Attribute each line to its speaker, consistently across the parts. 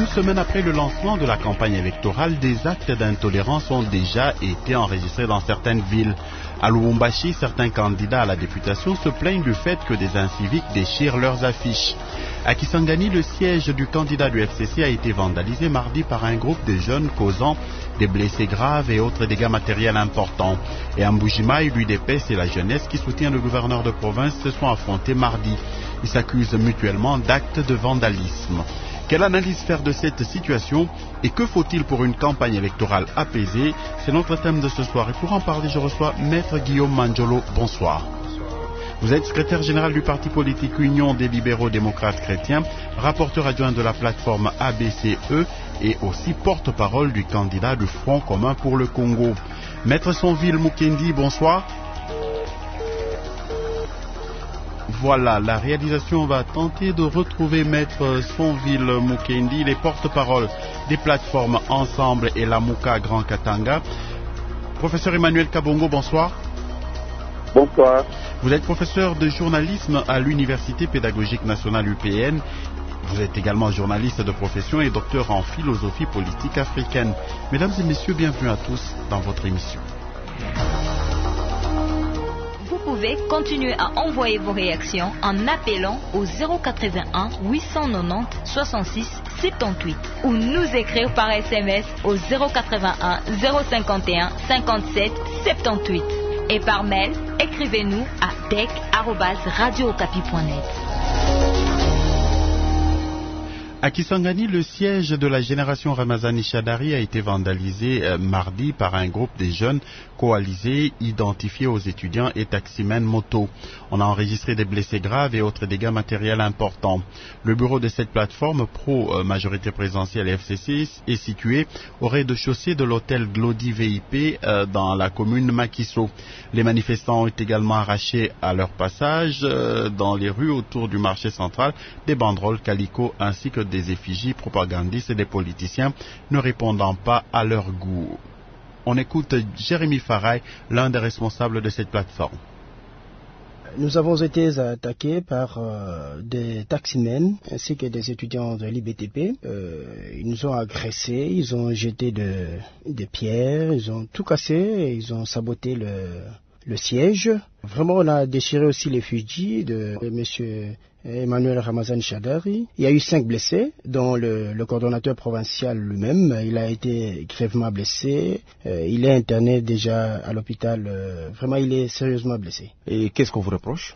Speaker 1: semaines après le lancement de la campagne électorale, des actes d'intolérance ont déjà été enregistrés dans certaines villes. À Lubumbashi, certains candidats à la députation se plaignent du fait que des inciviques déchirent leurs affiches. À Kisangani, le siège du candidat du FCC a été vandalisé mardi par un groupe de jeunes causant des blessés graves et autres dégâts matériels importants. Et à Mbujimaï, l'UDPS et la jeunesse qui soutient le gouverneur de province se sont affrontés mardi. Ils s'accusent mutuellement d'actes de vandalisme. Quelle analyse faire de cette situation et que faut-il pour une campagne électorale apaisée? C'est notre thème de ce soir et pour en parler, je reçois Maître Guillaume Manjolo. Bonsoir. Vous êtes secrétaire général du parti politique Union des libéraux démocrates chrétiens, rapporteur adjoint de la plateforme ABCE et aussi porte-parole du candidat du Front commun pour le Congo. Maître Sonville Mukendi, bonsoir. Voilà, la réalisation va tenter de retrouver Maître Sonville Mukendi, les porte-parole des plateformes Ensemble et Lamuka Grand Katanga. Professeur Emmanuel Kabongo, bonsoir.
Speaker 2: Bonsoir.
Speaker 1: Vous êtes professeur de journalisme à l'Université pédagogique nationale UPN. Vous êtes également journaliste de profession et docteur en philosophie politique africaine. Mesdames et messieurs, bienvenue à tous dans votre émission.
Speaker 3: Vous pouvez continuer à envoyer vos réactions en appelant au 081 890 66 78 ou nous écrire par SMS au 081 051 57 78 et par mail, écrivez-nous à dec@radiookapi.net.
Speaker 1: À Kisangani, le siège de la génération Ramazani Chadari a été vandalisé mardi par un groupe de jeunes coalisés identifiés aux étudiants et taximens moto. On a enregistré des blessés graves et autres dégâts matériels importants. Le bureau de cette plateforme pro-majorité présidentielle FCC est situé au rez-de-chaussée de l'hôtel Glody VIP dans la commune Makiso. Les manifestants ont également arraché à leur passage dans les rues autour du marché central des banderoles calico ainsi que des effigies propagandistes et des politiciens ne répondant pas à leur goût. On écoute Jérémy Faray, l'un des responsables de cette plateforme.
Speaker 4: Nous avons été attaqués par des taximens ainsi que des étudiants de l'IBTP. Ils nous ont agressés, ils ont jeté des pierres, ils ont tout cassé, ils ont saboté le siège. Vraiment, on a déchiré aussi l'effigie de M. Emmanuel Ramazani Chadari. Il y a eu 5 blessés, dont le coordonnateur provincial lui-même. Il a été grièvement blessé. Il est interné déjà à l'hôpital. Vraiment, il est sérieusement blessé.
Speaker 2: Et qu'est-ce qu'on vous reproche?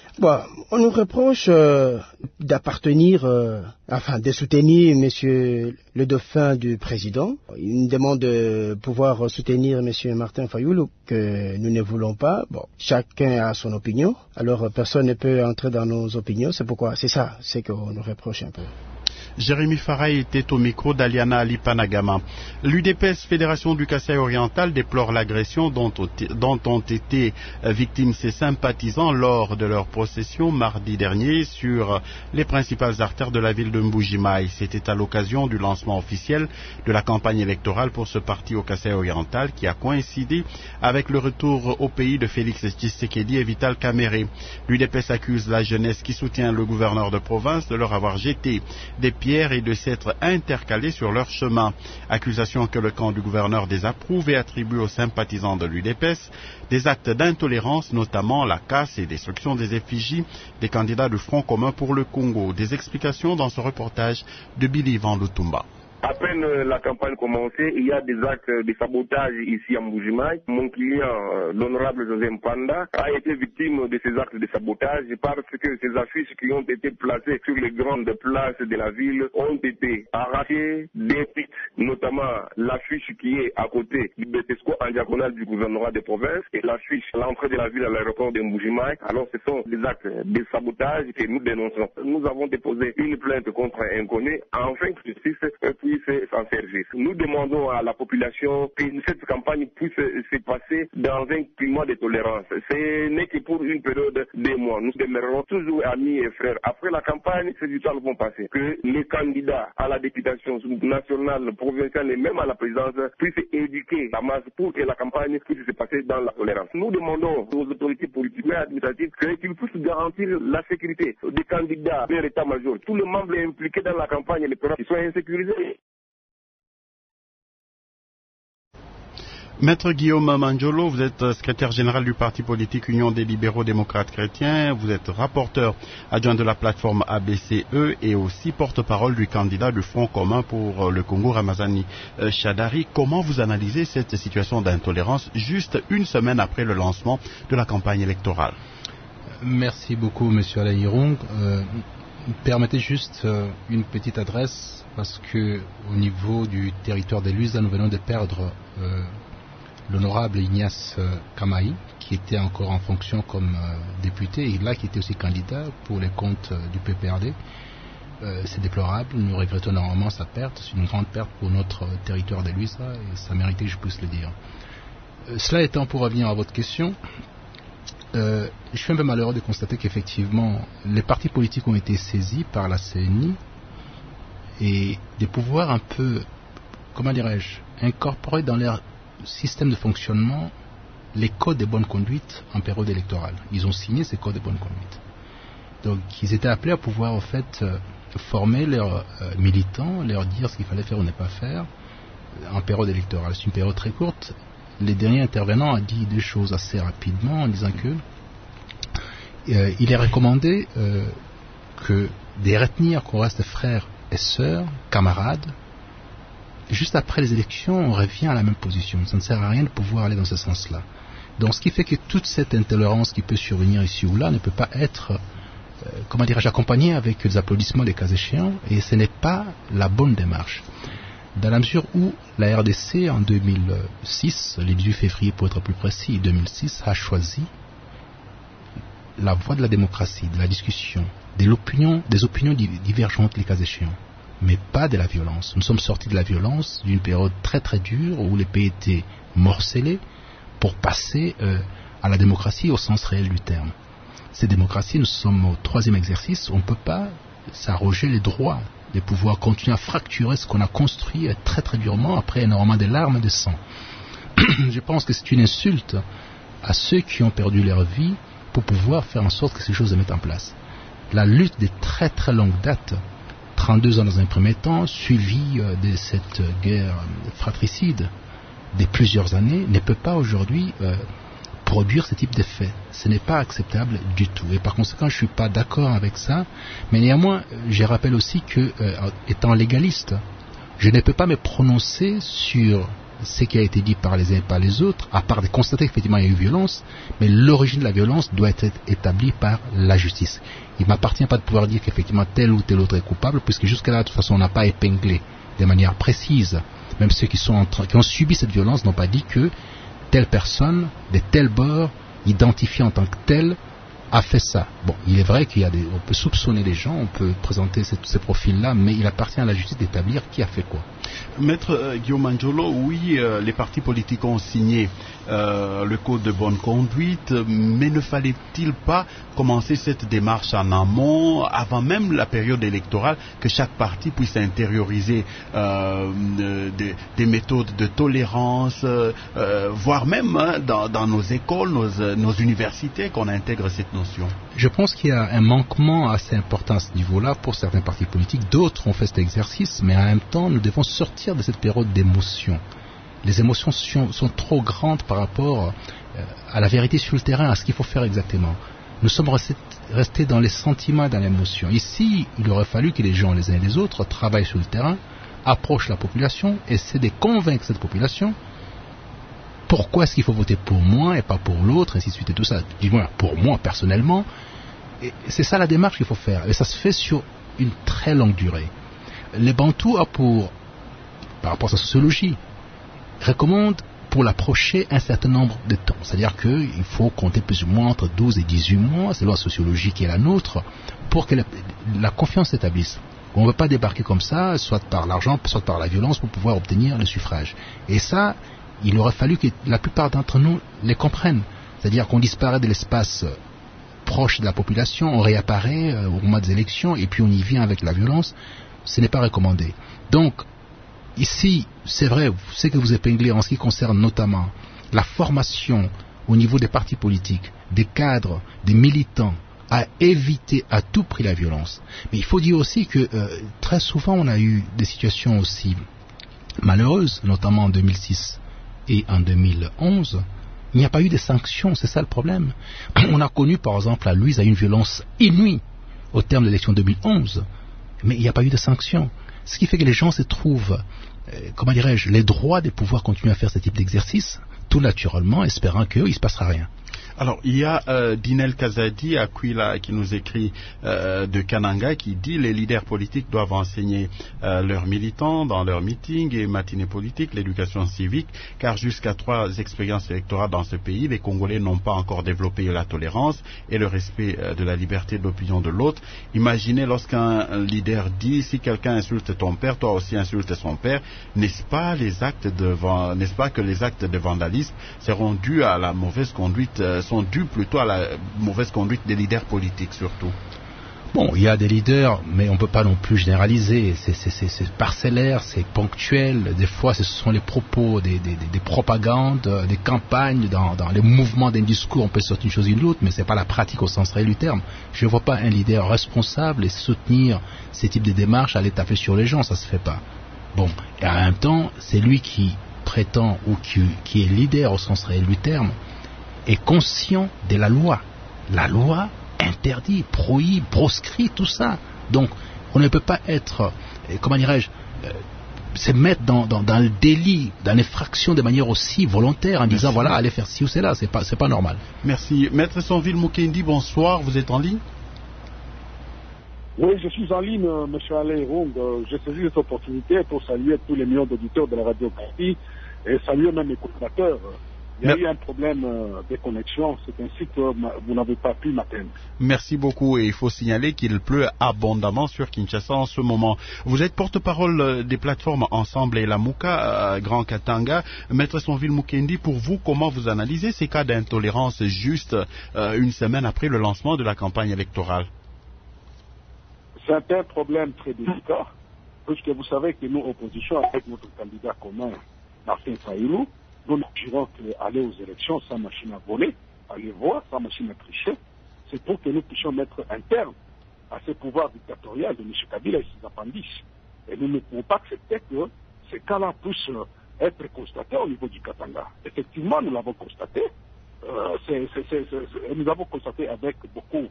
Speaker 4: On nous reproche d'appartenir, de soutenir Monsieur le dauphin du président. Il nous demande de pouvoir soutenir Monsieur Martin Fayoulou, que nous ne voulons pas. Chacun a son opinion. Alors personne ne peut entrer dans nos opinions. C'est qu'on nous reproche un peu.
Speaker 1: Jérémy Faray était au micro d'Aliana Alipanagama. L'UDPS, Fédération du Kasaï oriental, déplore l'agression dont ont été victimes ses sympathisants lors de leur procession mardi dernier sur les principales artères de la ville de Mbujimaï. C'était à l'occasion du lancement officiel de la campagne électorale pour ce parti au Kasaï oriental qui a coïncidé avec le retour au pays de Félix Tshisekedi et Vital Kamerhe. L'UDPS accuse la jeunesse qui soutient le gouverneur de province de leur avoir jeté des pierres et de s'être intercalés sur leur chemin. Accusation que le camp du gouverneur désapprouve et attribue aux sympathisants de l'UDPS des actes d'intolérance, notamment la casse et destruction des effigies des candidats du Front commun pour le Congo. Des explications dans ce reportage de Billy Van Lutumba.
Speaker 5: À peine la campagne commencée, il y a des actes de sabotage ici à Mbujimaï. Mon client, l'honorable José Mpanda, a été victime de ces actes de sabotage parce que ces affiches qui ont été placées sur les grandes places de la ville ont été arrachées, détruites, notamment l'affiche qui est à côté du Betesco en diagonale du gouvernorat de province et l'affiche à l'entrée de la ville à l'aéroport de Mbujimaï. Alors ce sont des actes de sabotage que nous dénonçons. Nous avons déposé une plainte contre un inconnu afin que justice puisse puisse s'en servir. Nous demandons à la population que cette campagne puisse se passer dans un climat de tolérance. Ce n'est que pour une période de mois. Nous demeurerons toujours amis et frères. Après la campagne, ces histoires vont passer. Que les candidats à la députation nationale, provinciale et même à la présidence puissent éduquer la masse pour que la campagne puisse se passer dans la tolérance. Nous demandons aux autorités politiques et administratives qu'ils puissent garantir la sécurité des candidats de l'état-major. Tous les membres impliqués dans la campagne électorale qui soient insécurisés.
Speaker 1: Maître Guillaume Manjolo, vous êtes secrétaire général du parti politique Union des libéraux démocrates chrétiens, vous êtes rapporteur adjoint de la plateforme ABCE et aussi porte-parole du candidat du Front commun pour le Congo, Ramazani Shadari. Comment vous analysez cette situation d'intolérance juste une semaine après le lancement de la campagne électorale?
Speaker 6: Merci beaucoup, monsieur Alain Hirong. Permettez juste une petite adresse parce que au niveau du territoire de Luisa, nous venons de perdre l'honorable Ignace Kamaï, qui était encore en fonction comme député et là qui était aussi candidat pour les comptes du PPRD. C'est déplorable, nous regrettons énormément sa perte, c'est une grande perte pour notre territoire de Luisa et ça méritait que je puisse le dire. Cela étant, pour revenir à votre question, je suis un peu malheureux de constater qu'effectivement les partis politiques ont été saisis par la CNI et de pouvoir un peu, comment dirais-je, incorporer dans leur système de fonctionnement les codes de bonne conduite en période électorale. Ils ont signé ces codes de bonne conduite. Donc ils étaient appelés à pouvoir en fait former leurs militants, leur dire ce qu'il fallait faire ou ne pas faire en période électorale. C'est une période très courte. Les derniers intervenants ont dit des choses assez rapidement en disant que il est recommandé que de retenir qu'on reste frères et sœurs, camarades. Juste après les élections, on revient à la même position. Ça ne sert à rien de pouvoir aller dans ce sens-là. Donc, ce qui fait que toute cette intolérance qui peut survenir ici ou là ne peut pas être, accompagnée avec des applaudissements des cas échéants, et ce n'est pas la bonne démarche. Dans la mesure où la RDC, en 2006, le 18 février pour être plus précis, 2006, a choisi la voie de la démocratie, de la discussion, des opinions divergentes les cas échéants, mais pas de la violence. Nous sommes sortis de la violence d'une période très très dure où les pays étaient morcelés pour passer à la démocratie au sens réel du terme. Cette démocratie, nous sommes au 3e exercice, on ne peut pas s'arroger les droits de pouvoir continuer à fracturer ce qu'on a construit très très durement après énormément de larmes et de sang. Je pense que c'est une insulte à ceux qui ont perdu leur vie pour pouvoir faire en sorte que ces choses se mettent en place. La lutte de très très longue date, 32 ans dans un premier temps, suivi de cette guerre fratricide de plusieurs années, ne peut pas aujourd'hui produire ce type d'effet. Ce n'est pas acceptable du tout. Et par conséquent, je ne suis pas d'accord avec ça. Mais néanmoins, je rappelle aussi que, étant légaliste, je ne peux pas me prononcer sur ce qui a été dit par les uns et par les autres, à part de constater qu'effectivement il y a eu violence, mais l'origine de la violence doit être établie par la justice. Il ne m'appartient pas de pouvoir dire qu'effectivement tel ou tel autre est coupable, puisque jusqu'à là, de toute façon, on n'a pas épinglé de manière précise. Même ceux qui ont subi cette violence n'ont pas dit que telle personne, de tel bord, identifiée en tant que telle, a fait ça. Bon, il est vrai on peut soupçonner les gens, on peut présenter ces profils-là, mais il appartient à la justice d'établir qui a fait quoi.
Speaker 1: Maître Guillaume Manjolo, oui, les partis politiques ont signé le code de bonne conduite, mais ne fallait-il pas commencer cette démarche en amont, avant même la période électorale, que chaque parti puisse intérioriser des méthodes de tolérance, voire même dans nos écoles, nos universités, qu'on intègre cette notion?
Speaker 6: Je pense qu'il y a un manquement assez important à ce niveau-là pour certains partis politiques. D'autres ont fait cet exercice, mais en même temps, nous devons sortir de cette période d'émotion. Les émotions sont trop grandes par rapport à la vérité sur le terrain, à ce qu'il faut faire exactement. Nous sommes restés dans les sentiments et dans l'émotion. Ici, il aurait fallu que les gens, les uns et les autres, travaillent sur le terrain, approchent la population, essaient de convaincre cette population pourquoi est-ce qu'il faut voter pour moi et pas pour l'autre, ainsi de suite et tout ça. Du moins, pour moi, personnellement. Et c'est ça la démarche qu'il faut faire. Et ça se fait sur une très longue durée. Les Bantous par rapport à sa sociologie, recommandent pour l'approcher un certain nombre de temps. C'est-à-dire qu'il faut compter plus ou moins entre 12 et 18 mois, selon la sociologie qui est la nôtre, pour que la confiance s'établisse. On ne veut pas débarquer comme ça, soit par l'argent, soit par la violence, pour pouvoir obtenir le suffrage. Et ça, il aurait fallu que la plupart d'entre nous les comprennent. C'est-à-dire qu'on disparaît de l'espace proche de la population, on réapparaît au moment des élections, et puis on y vient avec la violence. Ce n'est pas recommandé. Donc, ici, c'est vrai, ce que vous épinglez en ce qui concerne notamment la formation au niveau des partis politiques, des cadres, des militants, à éviter à tout prix la violence. Mais il faut dire aussi que très souvent on a eu des situations aussi malheureuses, notamment en 2006 et en 2011. Il n'y a pas eu de sanctions, c'est ça le problème. On a connu par exemple à Louise une violence inouïe au terme de l'élection 2011, mais il n'y a pas eu de sanctions. Ce qui fait que les gens se trouvent, comment dirais-je, les droits de pouvoir continuer à faire ce type d'exercice, tout naturellement, espérant qu'il ne se passera rien.
Speaker 1: Alors, il y a Dinel Kazadi Aquila qui nous écrit de Kananga qui dit les leaders politiques doivent enseigner leurs militants dans leurs meetings et matinées politiques l'éducation civique, car jusqu'à 3 expériences électorales dans ce pays, les Congolais n'ont pas encore développé la tolérance et le respect de la liberté d'opinion de l'autre. Imaginez lorsqu'un leader dit si quelqu'un insulte ton père, toi aussi insulte son père, n'est-ce pas que les actes de vandalisme seront dus à la mauvaise conduite sont dus plutôt à la mauvaise conduite des leaders politiques surtout.
Speaker 6: Bon, il y a des leaders, mais on ne peut pas non plus généraliser. C'est parcellaire, c'est ponctuel. Des fois, ce sont les propos des propagandes, des campagnes, dans les mouvements d'un discours. On peut sortir une chose ou l'autre, mais ce n'est pas la pratique au sens réel du terme. Je ne vois pas un leader responsable et soutenir ces types de démarches, aller taper sur les gens, ça ne se fait pas. Bon, et en même temps, c'est lui qui prétend ou qui est leader au sens réel du terme, est conscient de la loi. La loi interdit, prohibe, proscrit tout ça. Donc, on ne peut pas être, comment dirais-je, se mettre dans le délit, dans l'infraction de manière aussi volontaire en disant voilà, allez faire ci ou cela, c'est pas normal.
Speaker 1: Merci. Maître Sonville Mukendi, bonsoir, vous êtes en ligne?
Speaker 2: Oui, je suis en ligne, M. Alain Rong. Je saisis cette opportunité pour saluer tous les millions d'auditeurs de la radio Casti et saluer même les consommateurs. Il y a eu un problème de connexion, c'est ainsi que vous n'avez pas pu m'atteindre.
Speaker 1: Merci beaucoup et il faut signaler qu'il pleut abondamment sur Kinshasa en ce moment. Vous êtes porte-parole des plateformes Ensemble et Lamuka, Grand Katanga. Maître Sonville Mukendi, pour vous, comment vous analysez ces cas d'intolérance juste une semaine après le lancement de la campagne électorale?
Speaker 2: C'est un problème très délicat, puisque vous savez que nous, opposition, avec notre candidat commun, Martin Fayulu, nous ne dirons qu'aller aux élections sans machine à voler, aller voir sans machine à tricher, c'est pour que nous puissions mettre un terme à ce pouvoir dictatorial de M. Kabila et ses appendices. Et nous ne pouvons pas accepter que ces cas-là puissent être constatés au niveau du Katanga. Effectivement, nous l'avons constaté. Nous l'avons constaté avec beaucoup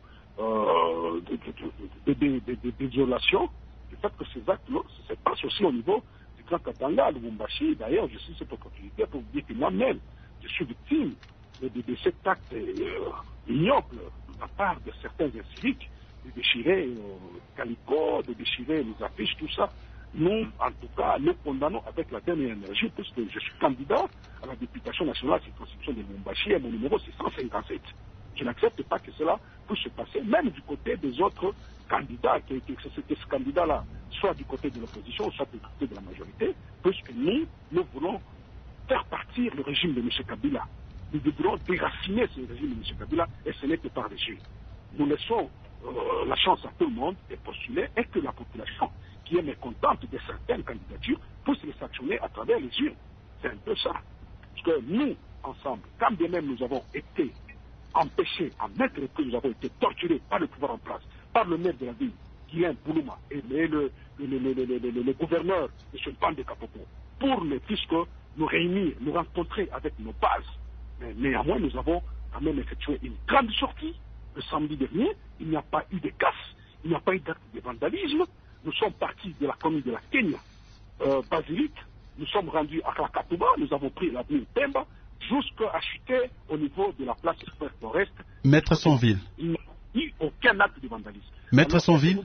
Speaker 2: de violations. Le fait que ces actes-là se passent aussi au niveau Grand Katanga, à Lubumbashi. D'ailleurs, je suis cette opportunité pour vous dire que moi-même, je suis victime de cet acte ignoble de la part de certains inciviques, de déchirer Calico, de déchirer les affiches, tout ça. Nous, en tout cas, nous condamnons avec la dernière énergie, puisque je suis candidat à la députation nationale circonscription de Lubumbashi et mon numéro c'est 157. Je n'accepte pas que cela puisse se passer, même du côté des autres candidats, que ce candidat-là soit du côté de l'opposition, soit du côté de la majorité, puisque nous voulons faire partir le régime de M. Kabila. Nous devrons déraciner ce régime de M. Kabila, et ce n'est que par les urnes. Nous laissons la chance à tout le monde de postuler, et que la population qui est mécontente de certaines candidatures puisse les sanctionner à travers les urnes. C'est un peu ça. Parce que nous, ensemble, quand bien même nous avons été empêchés, à mettre que nous avons été torturés par le pouvoir en place, par le maire de la ville, Guilain Boulouma, et le gouverneur, M. Pandé Kapopo, pour puisque nous réunir, nous rencontrer avec nos bases. Mais néanmoins, nous avons quand même effectué une grande sortie le samedi dernier. Il n'y a pas eu de casse, il n'y a pas eu d'acte de vandalisme. Nous sommes partis de la commune de la Kenya, Basilique, nous sommes rendus à Kakatuba, nous avons pris l'avenue Pemba, jusqu'à chuter au niveau de la place Forest.
Speaker 1: Maître Sonville.
Speaker 2: Il n'y a eu aucun acte de vandalisme.
Speaker 1: Maître Sonville.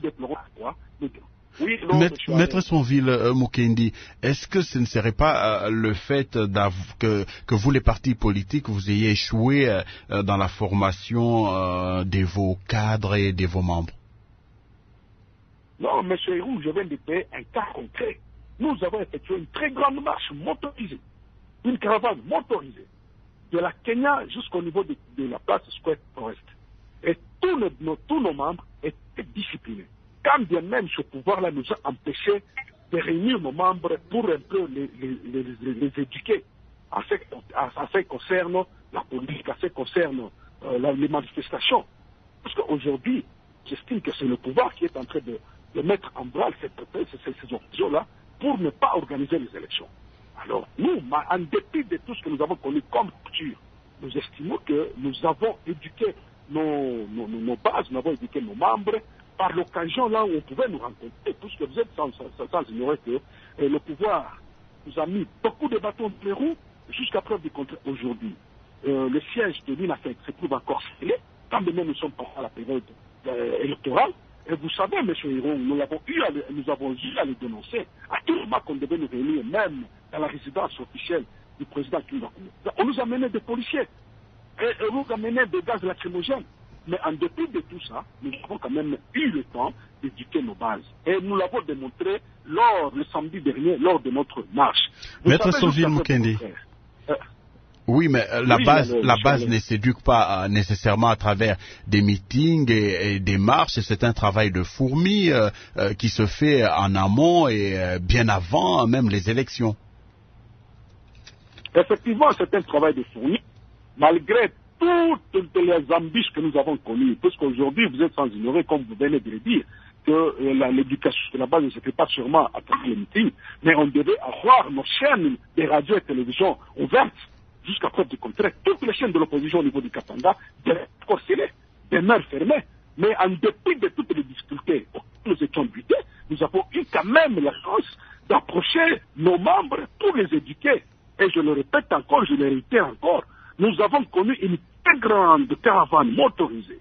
Speaker 1: Maître Sonville Mukendi, est-ce que ce ne serait pas le fait que vous, les partis politiques, vous ayez échoué dans la formation de vos cadres et de vos membres?
Speaker 2: Non, M. Héroux, je viens de payer un cas concret. Nous avons effectué une très grande marche motorisée, une caravane motorisée, de la Kenya jusqu'au niveau de la place Square Forest. Et tous nos membres étaient disciplinés. Quand bien même ce pouvoir-là nous a empêchés de réunir nos membres pour un peu les éduquer à ce qui concerne la politique, à ce qui concerne les manifestations. Parce qu'aujourd'hui, j'estime que c'est le pouvoir qui est en train de mettre en branle ces occasions-là pour ne pas organiser les élections. Alors, nous, en dépit de tout ce que nous avons connu comme culture, nous estimons que nous avons éduqué nos bases, nous avons éduqué nos membres par l'occasion là où on pouvait nous rencontrer, puisque vous êtes sans ignorer que le pouvoir nous a mis beaucoup de bâtons dans les roues jusqu'à preuve du contraire aujourd'hui. Le siège de l'INAFEC se trouve encore scellé, quand même nous sommes pas à la période électorale. Et vous savez, M. Hiron, nous avons eu à le dénoncer. À tout moment qu'on devait nous réunir, même dans la résidence officielle du président Kingakou. On nous a mené des policiers. Et on nous a mené des gaz lacrymogènes. Mais en dépit de tout ça, nous avons quand même eu le temps d'éduquer nos bases. Et nous l'avons démontré le samedi dernier, lors de notre marche.
Speaker 1: Maître Sonville Mukendi. Oui, mais la base ne s'éduque pas nécessairement à travers des meetings et des marches. C'est un travail de fourmi qui se fait en amont et bien avant même les élections.
Speaker 2: Effectivement, c'est un travail de fourmi, malgré toutes les embûches que nous avons connues. Parce qu'aujourd'hui, vous êtes sans ignorer, comme vous venez de le dire, que l'éducation de la base ne se fait pas sûrement à travers les meetings, mais on devait avoir nos chaînes de radio et télévision ouvertes. Jusqu'à preuve du contraire, toutes les chaînes de l'opposition au niveau du Katanga devaient être scellées, demeurent fermées. Mais en dépit de toutes les difficultés auxquelles nous étions butés, nous avons eu quand même la chance d'approcher nos membres pour les éduquer. Et je le répète encore, je le réitère encore, nous avons connu une très grande caravane motorisée,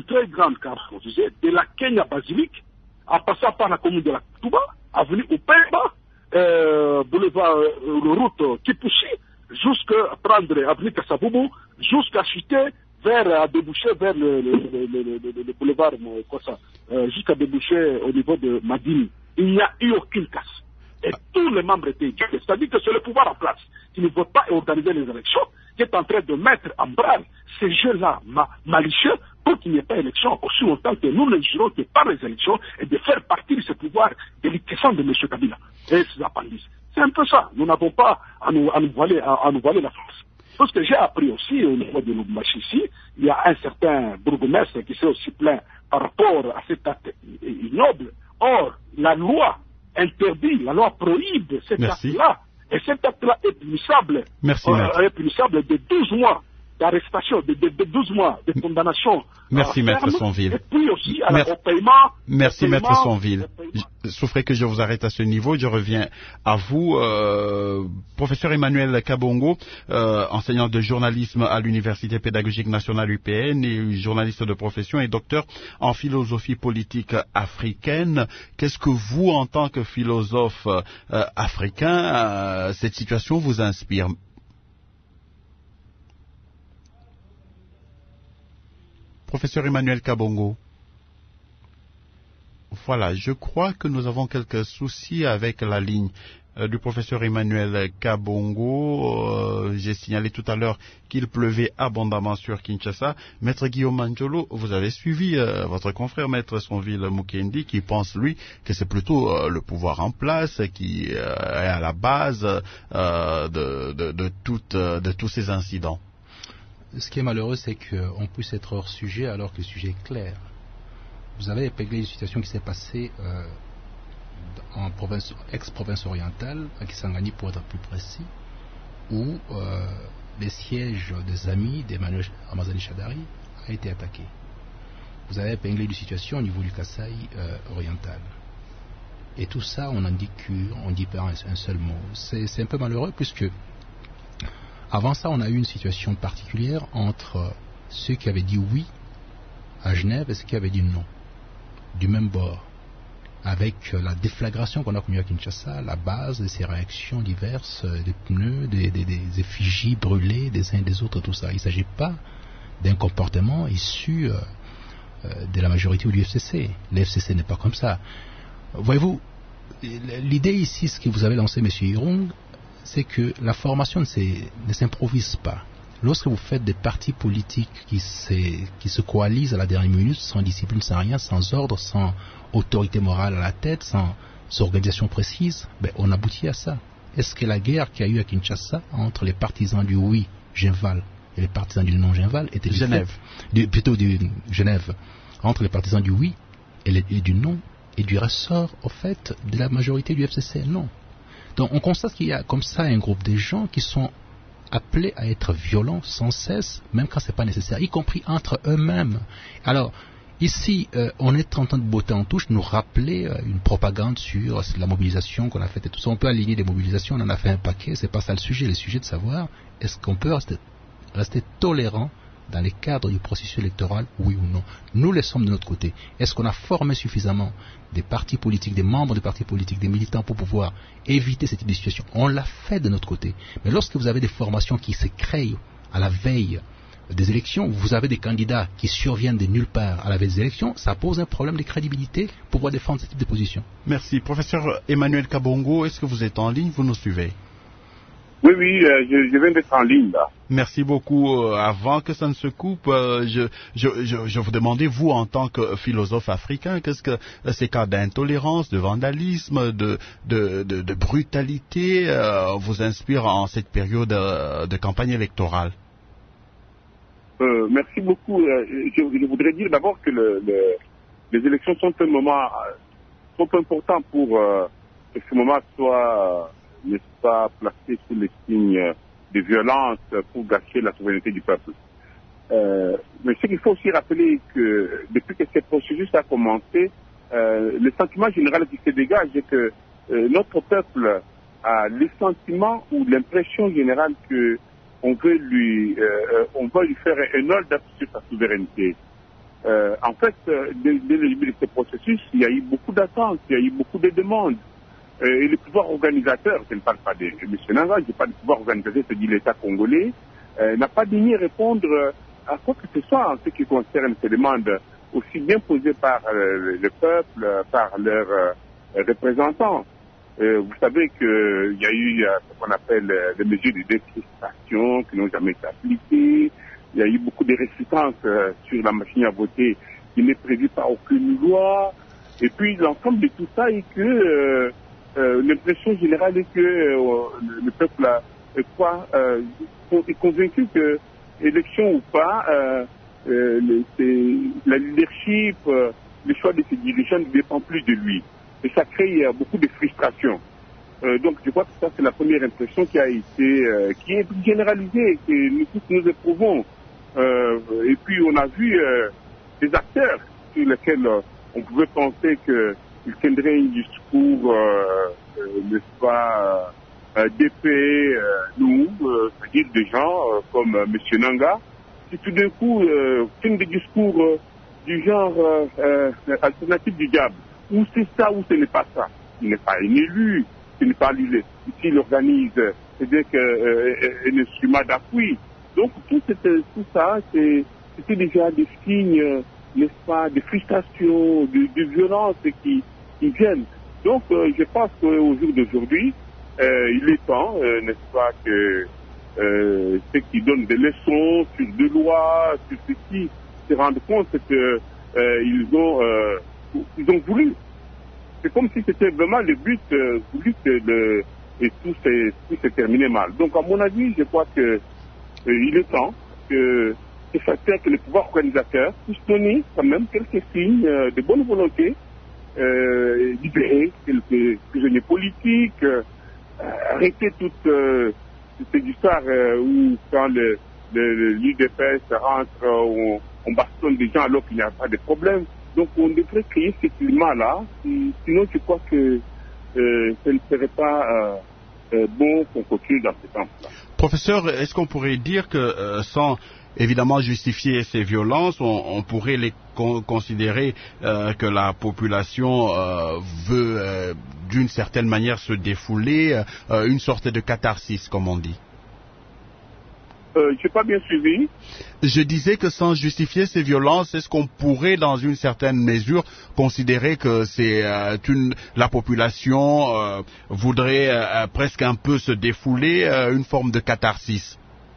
Speaker 2: de la Kenya Basilique, en passant par la commune de la Touba, avenue Upemba, boulevard route Kipushi, jusqu'à prendre avenue Kassaboubou, jusqu'à chuter à déboucher vers le boulevard, jusqu'à déboucher au niveau de Madini. Il n'y a eu aucune casse. Et tous les membres étaient éduqués. C'est-à-dire que c'est le pouvoir en place qui ne veut pas organiser les élections, qui est en train de mettre en branle ces jeux-là malicieux pour qu'il n'y ait pas d'élection aussi longtemps que nous ne jurons que par les élections et de faire partie de ce pouvoir déliquescent de M. Kabila et ses appendices. C'est un peu ça. Nous n'avons pas à nous voiler la face. Parce que j'ai appris aussi au niveau de Lubumbashi ici, il y a un certain bourgmestre qui s'est aussi plaint par rapport à cet acte ignoble. Or, la loi interdit, la loi prohibe cet acte-là. Et cet acte-là est punissable. Est punissable de 12 mois d'arrestation, de 12 mois de condamnation.
Speaker 1: Merci, Maître Sonville.
Speaker 2: Et puis aussi au paiement.
Speaker 1: Merci, Maître Sonville. Souffrez que je vous arrête à ce niveau. Je reviens à vous. Professeur Emmanuel Kabongo, enseignant de journalisme à l'Université pédagogique nationale UPN et journaliste de profession et docteur en philosophie politique africaine. Qu'est-ce que vous, en tant que philosophe africain, cette situation vous inspire ? Professeur Emmanuel Kabongo. Voilà, je crois que nous avons quelques soucis avec la ligne du professeur Emmanuel Kabongo. J'ai signalé tout à l'heure qu'il pleuvait abondamment sur Kinshasa. Maître Guillaume Manjolo, vous avez suivi votre confrère Maître Sonville Mukendi qui pense, lui, que c'est plutôt le pouvoir en place qui est à la base de tous ces incidents.
Speaker 6: Ce qui est malheureux, c'est qu'on puisse être hors sujet alors que le sujet est clair. Vous avez épinglé une situation qui s'est passée en ex-province orientale, à Kisangani pour être plus précis, où les sièges des amis d'Emmanuel Ramazani Shadari a été attaqué. Vous avez épinglé une situation au niveau du Kasaï oriental. Et tout ça, on en dit cure, on dit pas un seul mot. C'est un peu malheureux puisque avant ça, on a eu une situation particulière entre ceux qui avaient dit oui à Genève et ceux qui avaient dit non, du même bord, avec la déflagration qu'on a connue à Kinshasa, la base de ces réactions diverses, des pneus, des effigies brûlées des uns et des autres, tout ça. Il ne s'agit pas d'un comportement issu de la majorité ou du FCC. Le FCC n'est pas comme ça. Voyez-vous, l'idée ici, ce que vous avez lancé, M. Irung, c'est que la formation ne s'improvise pas. Lorsque vous faites des partis politiques qui se coalisent à la dernière minute, sans discipline, sans rien, sans ordre, sans autorité morale à la tête, sans organisation précise, on aboutit à ça. Est-ce que la guerre qu'il y a eu à Kinshasa entre les partisans du oui, Genval, et les partisans du non, Genval, était plutôt du Genève, entre les partisans du oui et du non, et du ressort, au fait, de la majorité du FCC? Non. Donc on constate qu'il y a comme ça un groupe de gens qui sont appelés à être violents sans cesse, même quand ce n'est pas nécessaire, y compris entre eux-mêmes. Alors, ici, on est en train de botter en touche, nous rappeler une propagande sur la mobilisation qu'on a faite et tout ça. On peut aligner des mobilisations, on en a fait un paquet, c'est pas ça le sujet. Le sujet de savoir, est-ce qu'on peut rester tolérant dans les cadres du processus électoral, oui ou non? Nous les sommes de notre côté. Est-ce qu'on a formé suffisamment des partis politiques, des membres des partis politiques, des militants pour pouvoir éviter cette situation? On l'a fait de notre côté. Mais lorsque vous avez des formations qui se créent à la veille des élections, vous avez des candidats qui surviennent de nulle part à la veille des élections, ça pose un problème de crédibilité pour pouvoir défendre ce type de position.
Speaker 1: Merci. Professeur Emmanuel Kabongo, est-ce que vous êtes en ligne? Vous nous suivez?
Speaker 5: Oui, je viens d'être en ligne là.
Speaker 1: Merci beaucoup. Avant que ça ne se coupe, je vous demandais, vous, en tant que philosophe africain, qu'est-ce que ces cas d'intolérance, de vandalisme, de brutalité vous inspirent en cette période de campagne électorale?
Speaker 5: Merci beaucoup. Je voudrais dire d'abord que les élections sont un moment trop important pour que ce moment soit n'est-ce pas placé sous les signes de violence pour gâcher la souveraineté du peuple. Mais ce qu'il faut aussi rappeler que depuis que ce processus a commencé, le sentiment général qui se dégage est que notre peuple a le sentiment ou l'impression générale que on veut lui faire un hold sur sa souveraineté. En fait, dès le début de ce processus, il y a eu beaucoup d'attentes, il y a eu beaucoup de demandes. Et le pouvoir organisateur, je ne parle pas de M. Nanga, je parle du pouvoir organisateur, c'est-à-dire l'État congolais, n'a pas daigné répondre à quoi que ce soit en ce qui concerne ces demandes, aussi bien posées par le peuple, par leurs représentants. Vous savez qu'il y a eu ce qu'on appelle des mesures de décrispation qui n'ont jamais été appliquées. Il y a eu beaucoup de résistances sur la machine à voter qui n'est prévue par aucune loi. Et puis l'ensemble de tout ça est que l'impression générale est que le peuple est convaincu que, élection ou pas, la leadership, le choix de ses dirigeants ne dépend plus de lui. Et ça crée beaucoup de frustration. Donc je crois que ça c'est la première impression qui est généralisée, que nous tous nous éprouvons. Et puis on a vu des acteurs sur lesquels on pouvait penser qu'ils tiendraient un discours, n'est-ce pas, d'épée, c'est-à-dire des gens comme M. Nanga, qui tout d'un coup tiennent des discours du genre alternative du diable. Ou c'est ça ou ce n'est pas ça. Il n'est pas un élu, il n'est pas lui. Ici, il organise, c'est-à-dire un instrument d'appui. Donc tout ça, c'était déjà des signes, n'est-ce pas, de frustration, de violence qui viennent. Donc je pense qu'au jour d'aujourd'hui, il est temps, n'est-ce pas, que ceux qui donnent des leçons sur des lois, sur ceci, se rendent compte qu'ils ont voulu. C'est comme si c'était vraiment le but voulu et tout s'est terminé mal. Donc à mon avis, je crois que il est temps que les pouvoirs organisateurs puissent donner quand même quelques signes de bonne volonté, libérer quelques prisonniers politiques, arrêter toute cette histoire où quand l'UDPS rentre, on bastonne des gens alors qu'il n'y a pas de problème. Donc on devrait créer ce climat-là, sinon je crois que ce ne serait pas bon qu'on continue dans ce sens-là.
Speaker 1: Professeur, est-ce qu'on pourrait dire que sans évidemment justifier ces violences, on pourrait les considérer que la population veut d'une certaine manière se défouler, une sorte de catharsis comme on dit?
Speaker 5: Je n'ai pas bien suivi.
Speaker 1: Je disais que sans justifier ces violences, est-ce qu'on pourrait, dans une certaine mesure, considérer que c'est la population voudrait presque un peu se défouler, une forme de catharsis?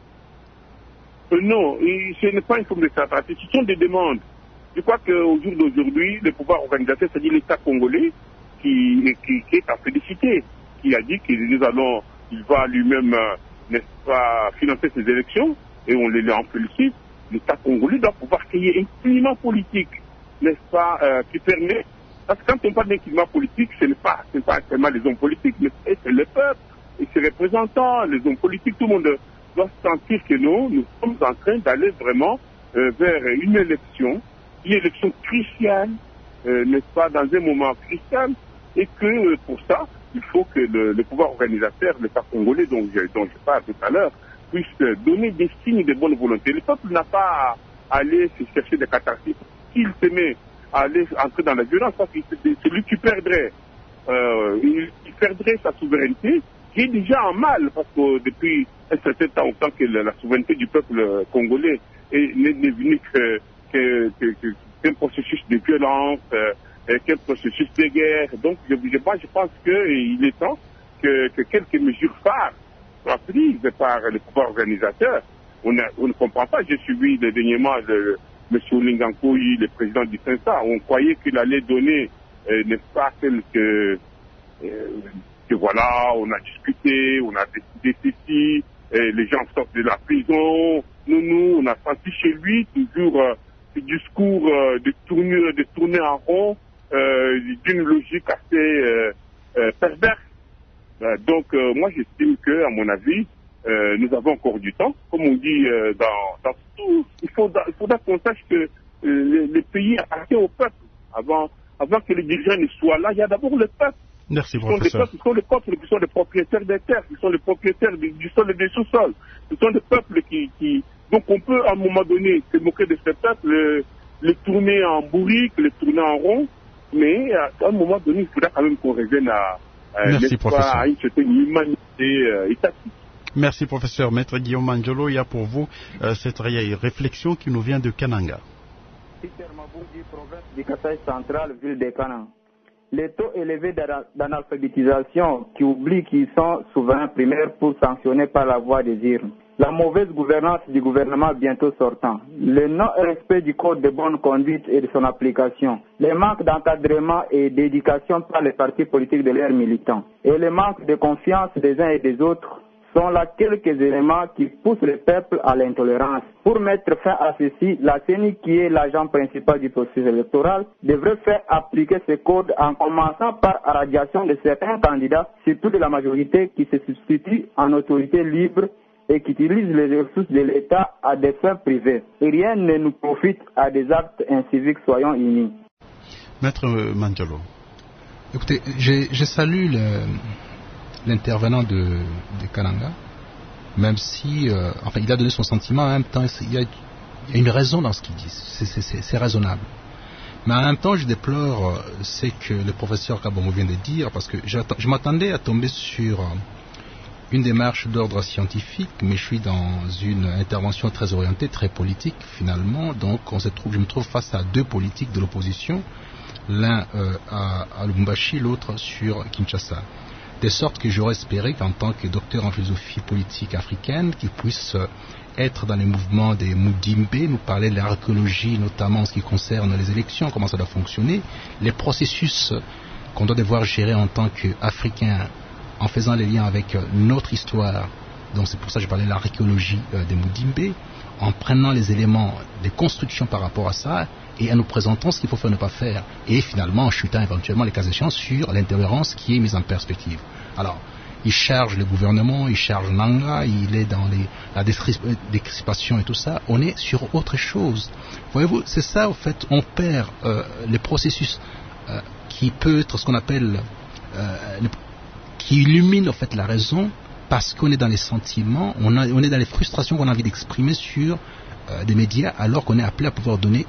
Speaker 5: Non, ce n'est pas une forme de catharsis. Ce sont des demandes. Je crois qu'au jour d'aujourd'hui, le pouvoir organisateur, c'est-à-dire l'État congolais, qui est à féliciter, qui a dit qu'il va lui-même, n'est-ce pas, financer ses élections, et on les en félicite. L'État congolais doit pouvoir créer un climat politique, n'est-ce pas, qui permet, parce que quand on parle d'un climat politique, ce n'est pas seulement les hommes politiques, mais c'est le peuple, et ses représentants, les hommes politiques, tout le monde doit sentir que nous sommes en train d'aller vraiment vers une élection cruciale, n'est-ce pas, dans un moment crucial, et que pour ça, il faut que le pouvoir organisateur, l'État congolais dont je parle tout à l'heure, puisse donner des signes de bonne volonté. Le peuple n'a pas à aller se chercher des catharsis. S'il se met à aller entrer dans la violence, parce que c'est lui qui perdrait. Il perdrait sa souveraineté, qui est déjà en mal, parce que depuis un certain temps, autant que la souveraineté du peuple congolais n'est venue qu'un processus de violence, qu'un processus de guerre. Donc, je pense qu'il est temps que quelques mesures phares soient prises par le pouvoir organisateur. On ne comprend pas. J'ai suivi dernièrement M. Olingankoui, le président du CENSA. On croyait qu'il allait donner, n'est-ce pas, que voilà, on a discuté, on a décidé ceci, les gens sortent de la prison. Nous, on a senti chez lui toujours ce discours de tourner en rond, d'une logique assez perverse. Donc, moi, j'estime que, à mon avis, nous avons encore du temps. Comme on dit dans tout, il faudra qu'on sache que le pays appartient au peuple. Avant que les dirigeants ne soient là, il y a d'abord le peuple.
Speaker 1: Merci, professeur.
Speaker 5: Ce sont les peuples qui sont les propriétaires des terres, qui sont les propriétaires du sol et des sous-sols. Ce sont des peuples qui... Donc on peut à un moment donné se moquer de ces peuples, les tourner en bourrique, les tourner en rond, mais à un moment donné, il faudra quand même qu'on revienne à une certaine humanité étatique.
Speaker 1: Merci, professeur. Maître Guillaume Manjolo, il y a pour vous cette réflexion qui nous vient de Kananga.
Speaker 7: Peter Mabouji, province du Kasaï central, ville de Kananga. Les taux élevés d'analphabétisation qui oublient qu'ils sont souverains primaires pour sanctionner par la voie des urnes. La mauvaise gouvernance du gouvernement bientôt sortant. Le non-respect du code de bonne conduite et de son application. Les manques d'encadrement et d'éducation par les partis politiques de leurs militants. Et le manque de confiance des uns et des autres sont là quelques éléments qui poussent le peuple à l'intolérance. Pour mettre fin à ceci, la CENI, qui est l'agent principal du processus électoral, devrait faire appliquer ce code en commençant par la radiation de certains candidats, surtout de la majorité, qui se substituent en autorité libre et qui utilisent les ressources de l'État à des fins privées. Et rien ne nous profite à des actes inciviques, soyons unis.
Speaker 1: Maître Manjolo.
Speaker 6: Écoutez, je salue l'intervenant de Kananga, même si, il a donné son sentiment, en même temps, il y a une raison dans ce qu'il dit, c'est raisonnable. Mais en même temps, je déplore ce que le professeur Kabongo vient de dire, parce que je m'attendais à tomber sur une démarche d'ordre scientifique, mais je suis dans une intervention très orientée, très politique, finalement, donc je me trouve face à deux politiques de l'opposition, l'un à Lubumbashi, l'autre sur Kinshasa. De sorte que j'aurais espéré qu'en tant que docteur en philosophie politique africaine, qu'il puisse être dans les mouvements des Mudimbe, nous parler de l'archéologie, notamment en ce qui concerne les élections, comment ça doit fonctionner, les processus qu'on doit devoir gérer en tant qu'Africains, en faisant les liens avec notre histoire. Donc c'est pour ça que je parlais de l'archéologie des Mudimbe, en prenant les éléments des constructions par rapport à ça, et en nous présentant ce qu'il faut faire, ne pas faire, et finalement en chutant éventuellement les cas échéants sur l'intolérance qui est mise en perspective. Alors, il charge le gouvernement, il charge Nanga, il est dans la décrispation et tout ça. On est sur autre chose. Voyez-vous, c'est ça, au fait, on perd les processus qui peut être ce qu'on appelle, qui illumine, en fait, la raison, parce qu'on est dans les sentiments, on est dans les frustrations qu'on a envie d'exprimer sur des médias, alors qu'on est appelé à pouvoir donner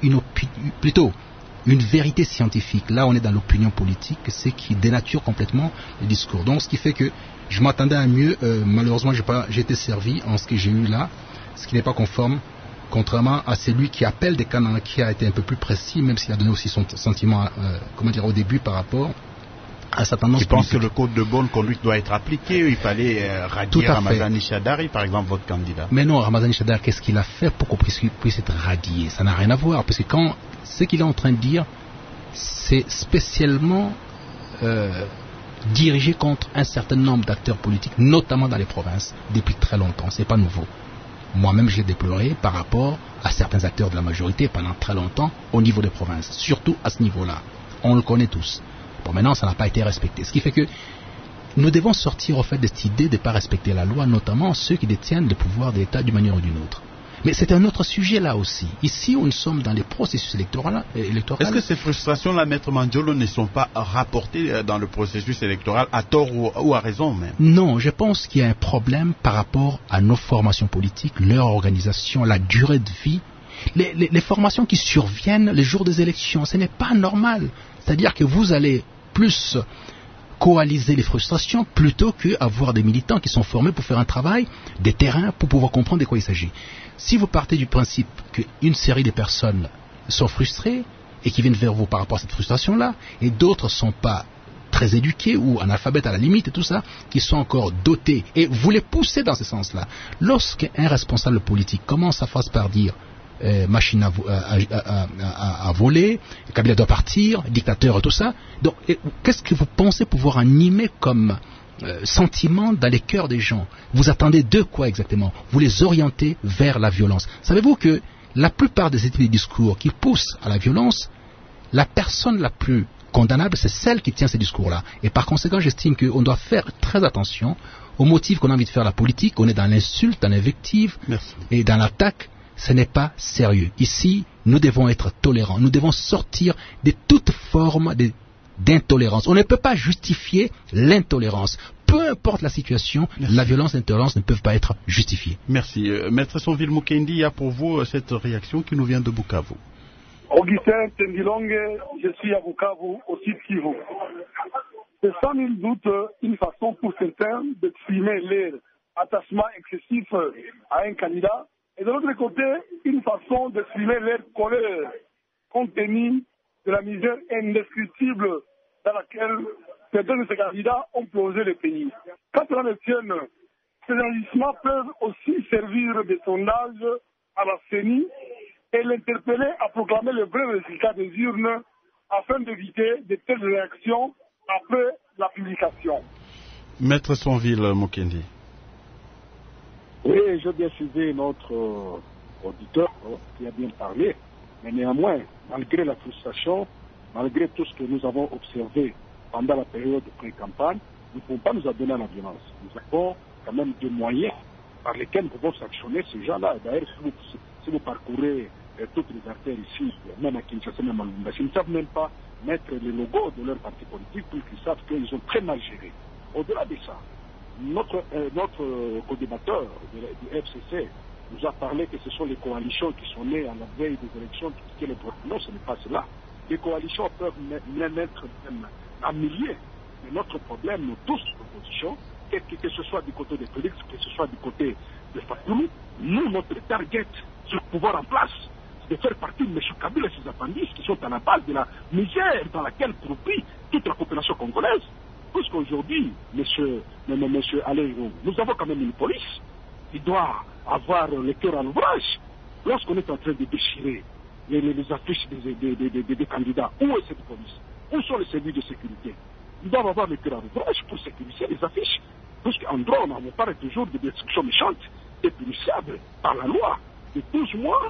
Speaker 6: une vérité scientifique. Là, on est dans l'opinion politique, c'est qui dénature complètement le discours. Donc, ce qui fait que je m'attendais à mieux. Malheureusement, j'ai été servi en ce que j'ai eu là. ce qui n'est pas conforme, contrairement à celui qui appelle des canons, qui a été un peu plus précis, même s'il a donné aussi son sentiment, au début par rapport à sa tendance politique.
Speaker 1: Je pense que le code de bonne conduite doit être appliqué. Il fallait radier Ramazani Chadari, par exemple, votre candidat.
Speaker 6: Mais non, Ramazani Chadari, qu'est-ce qu'il a fait pour qu'on puisse être radié? Ça n'a rien à voir, parce que ce qu'il est en train de dire, c'est spécialement dirigé contre un certain nombre d'acteurs politiques, notamment dans les provinces, depuis très longtemps. C'est pas nouveau. Moi-même, j'ai déploré par rapport à certains acteurs de la majorité pendant très longtemps au niveau des provinces, surtout à ce niveau-là. On le connaît tous. Bon, maintenant, ça n'a pas été respecté. Ce qui fait que nous devons sortir, au fait, de cette idée de ne pas respecter la loi, notamment ceux qui détiennent le pouvoir de l'État d'une manière ou d'une autre. Mais c'est un autre sujet là aussi. Ici, où nous sommes dans les processus électoraux.
Speaker 1: Est-ce que ces frustrations-là, Maître Mandiolo, ne sont pas rapportées dans le processus électoral à tort ou à raison même?
Speaker 6: Non, je pense qu'il y a un problème par rapport à nos formations politiques, leur organisation, la durée de vie. Les formations qui surviennent les jours des élections, ce n'est pas normal. C'est-à-dire que vous allez plus coaliser les frustrations plutôt qu'avoir des militants qui sont formés pour faire un travail, des terrains pour pouvoir comprendre de quoi il s'agit. Si vous partez du principe qu'une série de personnes sont frustrées et qui viennent vers vous par rapport à cette frustration-là, et d'autres ne sont pas très éduqués ou analphabètes à la limite et tout ça, qui sont encore dotés, et vous les poussez dans ce sens-là. Lorsqu'un responsable politique commence à faire par dire machine à voler, Kabila doit partir, dictateur et tout ça, donc qu'est-ce que vous pensez pouvoir animer comme sentiment dans les cœurs des gens? Vous attendez de quoi exactement? Vous les orientez vers la violence. Savez-vous que la plupart des discours qui poussent à la violence, la personne la plus condamnable, c'est celle qui tient ces discours-là. Et par conséquent, j'estime qu'on doit faire très attention aux motifs qu'on a envie de faire la politique. On est dans l'insulte, dans l'invective et dans l'attaque. Ce n'est pas sérieux. Ici, nous devons être tolérants. Nous devons sortir de toute forme d'intolérance. On ne peut pas justifier l'intolérance. Peu importe la situation, la violence et l'intolérance ne peuvent pas être justifiées.
Speaker 1: Merci. Maître Sonville Mukendi, il y a pour vous cette réaction qui nous vient de Bukavu.
Speaker 2: Augustin Tendilongue, je suis à Bukavu, au sud Kivu. C'est sans nul doute une façon pour certains d'exprimer leur attachement excessif à un candidat, et de l'autre côté, une façon d'exprimer leur colère compte tenu de la misère indescriptible dans laquelle certains de ces candidats ont plongé le pays. Quand cela ne tienne, ces agissements peuvent aussi servir de sondage à la CENI et l'interpeller à proclamer le vrai résultat des urnes afin d'éviter de telles réactions après la publication.
Speaker 1: Maître Sonville Mukendi.
Speaker 2: Oui, j'ai bien suivi notre auditeur qui a bien parlé, mais néanmoins, malgré la frustration, malgré tout ce que nous avons observé pendant la période de pré-campagne, nous ne pouvons pas nous adonner à la violence. Nous avons quand même des moyens par lesquels nous pouvons sanctionner ces gens-là. D'ailleurs, si vous parcourez toutes les artères ici, même à Kinshasa, même à Lubumbashi, ils ne savent même pas mettre le logo de leur parti politique pour qu'ils savent qu'ils ont très mal géré. Au-delà de ça, notre co-débatteur du FCC nous a parlé que ce sont les coalitions qui sont nées à la veille des élections qui critiquaient les problèmes. Non, ce n'est pas cela. Les coalitions peuvent même être à milliers. Mais notre problème, nous tous, l'opposition, que ce soit du côté de Félix, que ce soit du côté de Fatou, nous, notre target sur le pouvoir en place, c'est de faire partie de M. Kabila et ses appendices qui sont à la base de la misère dans laquelle croupit toute la population congolaise. Puisqu'aujourd'hui, monsieur Aléro, nous avons quand même une police qui doit avoir le cœur à l'ouvrage. Lorsqu'on est en train de déchirer les affiches des candidats, où est cette police? Où sont les services de sécurité? Ils doivent avoir le cœur à l'ouvrage pour sécuriser les affiches. Puisqu'en droit, on parle toujours de destruction méchante et punissable par la loi de 12 mois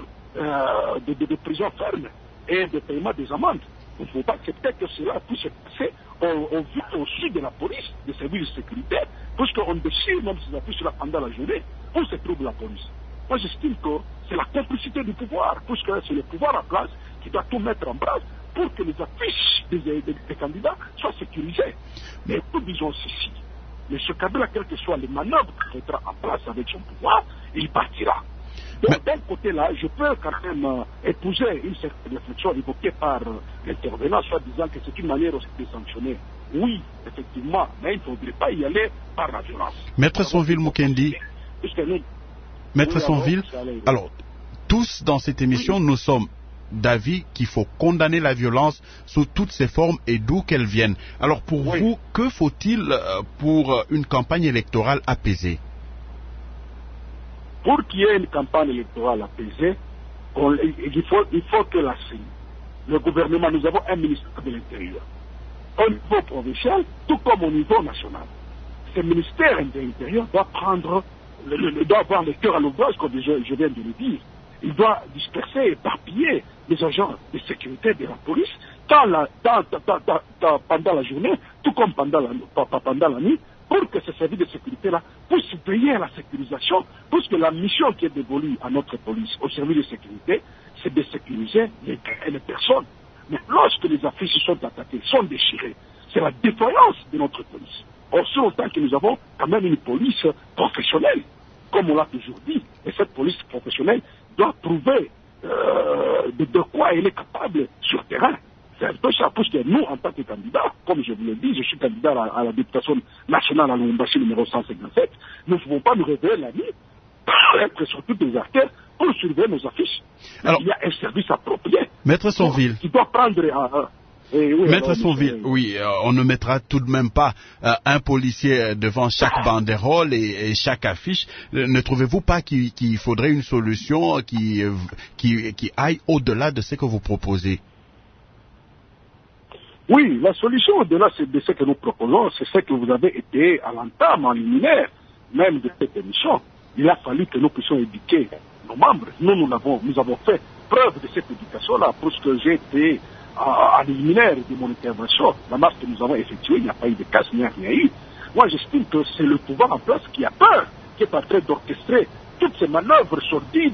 Speaker 2: de prison ferme et de paiement des amendes. Il ne faut pas accepter que cela puisse se passer au vu aussi de la police, des services de sécurité, puisqu'on déchire même ces affiches-là pendant la journée, où se trouve la police. Moi, j'estime que c'est la complicité du pouvoir, puisque c'est le pouvoir en place qui doit tout mettre en place pour que les affiches des candidats soient sécurisées. Mais nous disons ceci. M. Kabila, quelles que soient les manœuvres qu'il mettra en place avec son pouvoir, il partira. Donc, d'un côté-là, je peux quand même épouser une certaine réflexion évoquée par l'intervenant, soit disant que c'est une manière aussi de sanctionner. Oui, effectivement, mais il ne faudrait pas y aller par la violence.
Speaker 1: Maître Sonville Mukendi. Maître Sonville, alors, tous dans cette émission, nous sommes d'avis qu'il faut condamner la violence sous toutes ses formes et d'où qu'elle vienne. Alors pour vous, que faut-il pour une campagne électorale apaisée?
Speaker 2: Pour qu'il y ait une campagne électorale apaisée, il faut que le gouvernement, nous avons un ministère de l'Intérieur, au niveau provincial, tout comme au niveau national. Ce ministère de l'Intérieur doit doit avoir le cœur à l'ouvrage, comme je viens de le dire. Il doit disperser, éparpiller les agents de sécurité de la police pendant la journée, tout comme pendant la nuit, pour que ce service de sécurité-là puisse veiller à la sécurisation, puisque la mission qui est dévolue à notre police, au service de sécurité, c'est de sécuriser les personnes. Mais lorsque les affiches sont attaquées, sont déchirées, c'est la défaillance de notre police. Aussi longtemps que nous avons quand même une police professionnelle, comme on l'a toujours dit, et cette police professionnelle doit prouver de quoi elle est capable sur terrain. C'est un peu ça, parce que nous, en tant que candidats, comme je vous l'ai dit, je suis candidat à la députation nationale à Lubumbashi numéro 157, nous ne pouvons pas nous réveiller la nuit, être sur toutes les artères pour surveiller nos affiches. Alors, il y a un service approprié.
Speaker 1: Maître Sonville.
Speaker 2: Qui doit prendre
Speaker 1: Maître Sonville, on ne mettra tout de même pas un policier devant chaque banderole et chaque affiche. Ne trouvez-vous pas qu'il faudrait une solution qui aille au-delà de ce que vous proposez?
Speaker 2: Oui, la solution au-delà de ce que nous proposons, c'est ce que vous avez été à l'entame, en liminaire, même de cette émission. Il a fallu que nous puissions éduquer nos membres. Nous avons fait preuve de cette éducation-là, parce que j'ai été à l'éliminaire de mon intervention. La marche que nous avons effectuée, il n'y a pas eu de casse, il n'y a rien eu. Moi, j'estime que c'est le pouvoir en place qui a peur, qui est en train d'orchestrer toutes ces manœuvres sordides,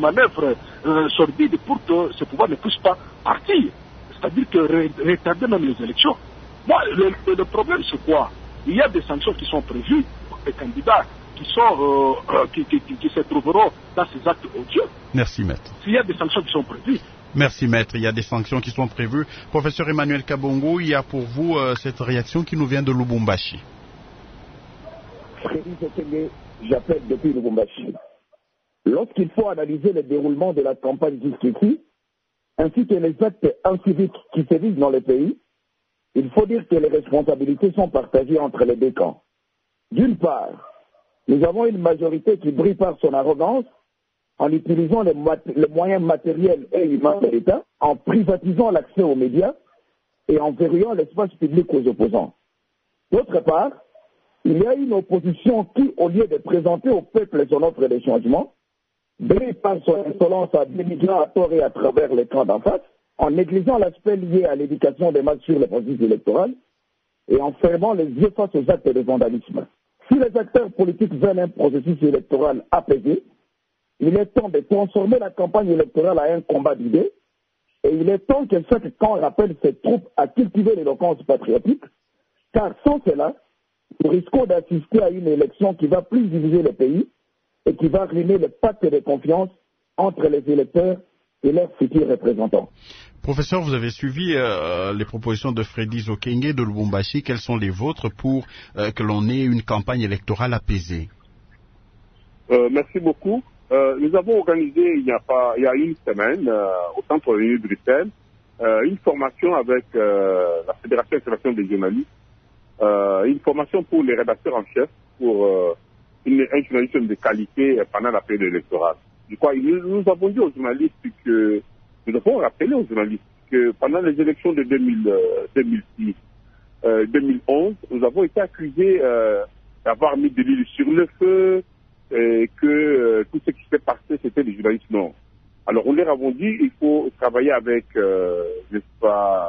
Speaker 2: pour que ce pouvoir ne puisse pas partir. C'est-à-dire que retarder même les élections. Moi, le problème, c'est quoi? Il y a des sanctions qui sont prévues pour les candidats qui se trouveront dans ces actes odieux.
Speaker 1: Merci, maître.
Speaker 2: Il y a des sanctions qui sont prévues.
Speaker 1: Merci, maître. Il y a des sanctions qui sont prévues. Professeur Emmanuel Kabongo, il y a pour vous cette réaction qui nous vient de Lubumbashi.
Speaker 8: J'appelle depuis Lubumbashi. Lorsqu'il faut analyser le déroulement de la campagne jusqu'ici, ainsi que les actes inciviques qui se vivent dans le pays, il faut dire que les responsabilités sont partagées entre les deux camps. D'une part, nous avons une majorité qui brille par son arrogance en utilisant les moyens matériels et humains de l'État, en privatisant l'accès aux médias et en verrouillant l'espace public aux opposants. D'autre part, il y a une opposition qui, au lieu de présenter au peuple son offre de changement, brille par son insolence à dénigrant à tort et à travers les camps d'en face, en négligeant l'aspect lié à l'éducation des masses sur le processus électoral et en fermant les yeux face aux actes de vandalisme. Si les acteurs politiques veulent un processus électoral apaisé, il est temps de transformer la campagne électorale en un combat d'idées et il est temps que chaque camp rappelle ses troupes à cultiver l'éloquence patriotique, car sans cela, nous risquons d'assister à une élection qui va plus diviser le pays et qui va ruiner le pacte de confiance entre les électeurs et leurs futurs représentants.
Speaker 1: Professeur, vous avez suivi les propositions de Freddy Zokenge de Lubumbashi. Quelles sont les vôtres pour que l'on ait une campagne électorale apaisée?
Speaker 5: Merci beaucoup. Nous avons organisé il y a une semaine au centre de Bruxelles une formation avec la Fédération internationale des journalistes, une formation pour les rédacteurs en chef pour un journalisme de qualité pendant la période électorale. Je crois nous avons dit aux journalistes que nous avons rappelé aux journalistes que pendant les élections de 2006, 2011, nous avons été accusés d'avoir mis de l'huile sur le feu, et que tout ce qui s'est passé, c'était des journalistes. Non. Alors, on leur a dit il faut travailler avec, n'est-ce pas,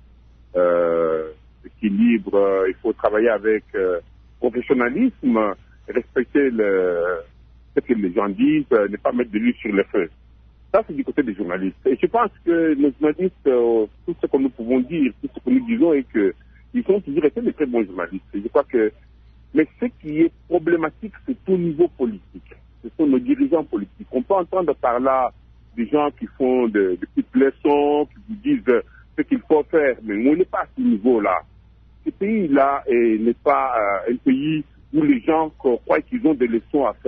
Speaker 5: équilibre, il faut travailler avec professionnalisme, respecter ce que les gens disent, ne pas mettre de l'huile sur le feu. Ça, c'est du côté des journalistes. Et je pense que les journalistes, tout ce que nous pouvons dire, tout ce que nous disons est qu'ils sont toujours été de très bons journalistes. Et je crois que mais ce qui est problématique, c'est au niveau politique. Ce sont nos dirigeants politiques. On peut entendre par là des gens qui font des petites leçons, qui vous disent ce qu'il faut faire, mais on n'est pas à ce niveau-là. Ce pays-là n'est pas un pays où les gens croient qu'ils ont des leçons à faire.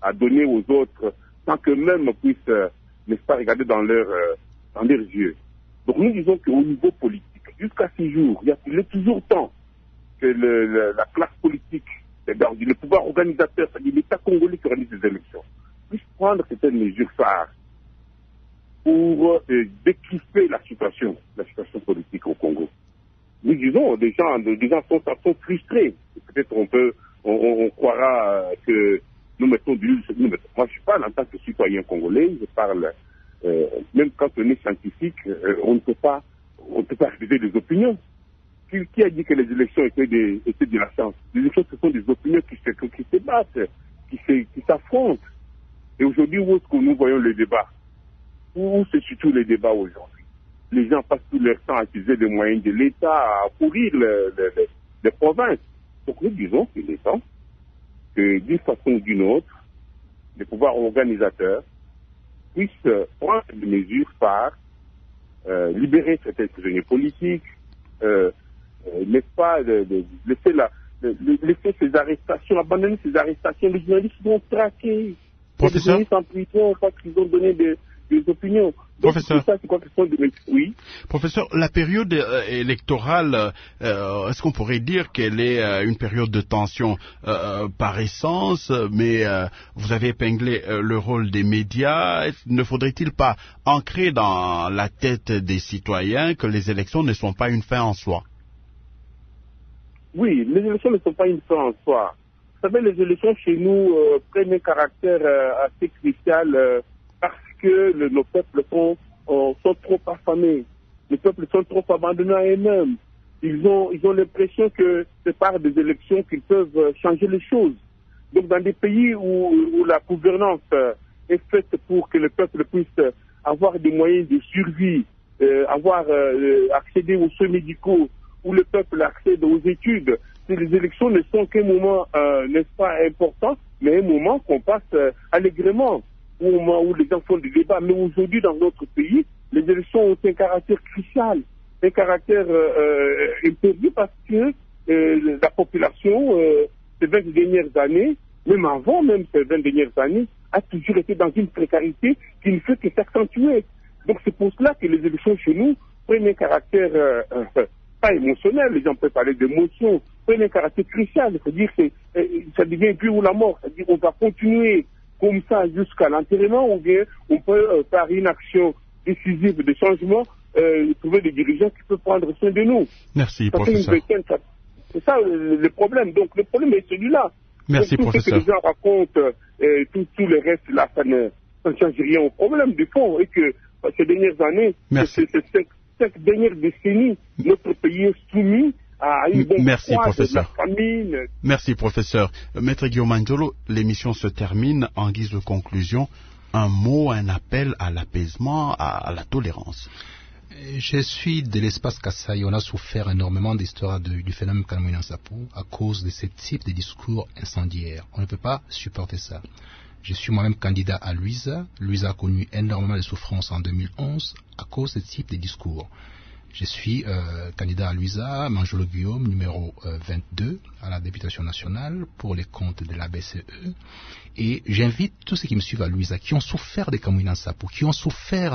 Speaker 5: à donner aux autres sans qu'eux-mêmes puissent, n'est-ce pas, regarder dans leurs yeux. Donc nous disons qu'au niveau politique, jusqu'à ce jour, il est toujours temps que la classe politique, le pouvoir organisateur, c'est-à-dire l'État congolais qui organise les élections, puisse prendre certaines mesures phares pour décrypter la situation politique au Congo. Nous disons, des gens sont frustrés. Peut-être on croira que nous mettons du... Moi, je parle en tant que citoyen congolais, je parle, même quand on est scientifique, on ne peut pas réviser des opinions. Qui a dit que les élections étaient de la science? Les élections, ce sont des opinions qui se battent, qui s'affrontent. Et aujourd'hui, où est-ce que nous voyons le débat? Où se situent les débats aujourd'hui? Les gens passent tout leur temps à utiliser les moyens de l'État, à pourrir les provinces. Donc nous disons qu'il est temps que d'une façon ou d'une autre, les pouvoirs organisateurs puissent prendre des mesures phares, libérer certains prisonniers politiques, n'est-ce pas, laisser ces arrestations, abandonner ces arrestations. Les journalistes vont traquer.
Speaker 1: Professeur?
Speaker 5: Les journalistes en prison parce qu'ils ont donné des opinions. Donc,
Speaker 1: Professeur,
Speaker 5: ça, c'est quoi, oui.
Speaker 1: Professeur, la période électorale, est-ce qu'on pourrait dire qu'elle est une période de tension par essence, mais vous avez épinglé le rôle des médias. Ne faudrait-il pas ancrer dans la tête des citoyens que les élections ne sont pas une fin en soi?
Speaker 5: Oui, les élections ne sont pas une fin en soi. Vous savez, les élections chez nous prennent un caractère assez crucial parce que nos peuples sont trop affamés. Les peuples sont trop abandonnés à eux-mêmes. Ils ont l'impression que c'est par des élections qu'ils peuvent changer les choses. Donc dans des pays où la gouvernance est faite pour que le peuple puisse avoir des moyens de survie, accéder aux soins médicaux, où le peuple accède aux études, les élections ne sont qu'un moment, n'est-ce pas, important, mais un moment qu'on passe allègrement, au moment où les gens font des débats. Mais aujourd'hui, dans notre pays, les élections ont un caractère crucial, un caractère impérieux parce que la population, ces 20 dernières années, même avant même ces 20 dernières années, a toujours été dans une précarité qui ne fait que s'accentuer. Donc c'est pour cela que les élections chez nous prennent un caractère pas émotionnel, les gens peuvent parler d'émotion, prennent un caractère crucial, c'est-à-dire que ça devient plus ou la mort, c'est-à-dire qu'on va continuer comme ça jusqu'à l'enterrement, ou bien on peut, par une action décisive de changement, trouver des dirigeants qui peuvent prendre soin de nous.
Speaker 1: Merci, professeur.
Speaker 5: C'est ça le problème. Donc le problème est celui-là.
Speaker 1: Merci,
Speaker 5: donc, tout
Speaker 1: professeur.
Speaker 5: ce que les gens racontent, tout le reste là, ça ne change rien au problème du fond, et que ces dernières années, ces 5 dernières décennies, notre pays est soumis à une bonne de la famine.
Speaker 1: Merci, professeur. Maître Guillaume Manjolo, l'émission se termine. En guise de conclusion, un mot, un appel à l'apaisement, à la tolérance.
Speaker 6: Je suis de l'espace Kassai. On a souffert énormément d'histoires du phénomène Kalmoïna Sapo à cause de ce type de discours incendiaires. On ne peut pas supporter ça. Je suis moi-même candidat à Luisa. Luisa a connu énormément de souffrances en 2011 à cause de ce type de discours. Je suis candidat à Luisa, Manjolo Guillaume, numéro 22 à la députation nationale pour les comptes de la BCE. Et j'invite tous ceux qui me suivent à Luisa, qui ont souffert des Kalmoïna Sapo, qui ont souffert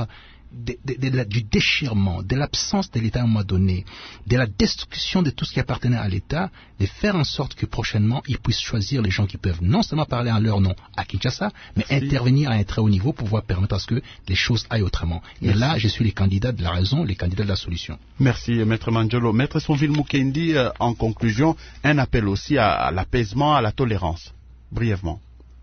Speaker 6: du déchirement, de l'absence de l'État à un moment donné, de la destruction de tout ce qui appartenait à l'État, de faire en sorte que prochainement ils puissent choisir les gens qui peuvent non seulement parler en leur nom à Kinshasa, mais intervenir à un très haut niveau pour pouvoir permettre à ce que les choses aillent autrement. Et là, je suis les candidats de la raison, les candidats de la solution.
Speaker 1: Merci, Maître Manjolo. Maître Sonville Mukendi, en conclusion, un appel aussi à l'apaisement, à la tolérance. Brièvement.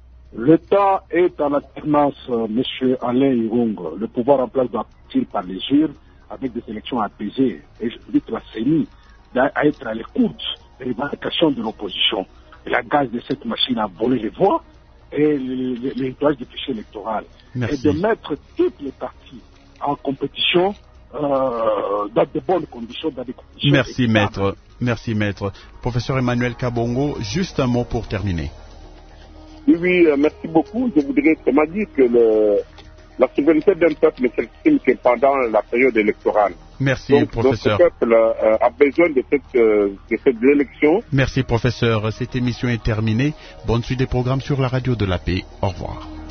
Speaker 2: L'État est en alternance, M. Alain Irung. Le pouvoir en place doit partir par les urnes avec des élections apaisées. Et je invite la CENI à être à l'écoute des revendications de l'opposition. Et la gaz de cette machine à voler les voix et les nettoyage du fichier électoral.
Speaker 1: Merci.
Speaker 2: Et de mettre toutes les parties en compétition dans de bonnes conditions, dans des conditions.
Speaker 1: Merci, maître. Merci, maître. Professeur Emmanuel Kabongo, juste un mot pour terminer.
Speaker 5: Oui, merci beaucoup. Je voudrais seulement dire que la souveraineté d'un peuple ne s'exprime que pendant la période électorale.
Speaker 1: Merci,
Speaker 5: donc,
Speaker 1: professeur.
Speaker 5: Notre peuple a besoin de cette élection.
Speaker 1: Merci, professeur. Cette émission est terminée. Bonne suite des programmes sur la radio de la paix. Au revoir.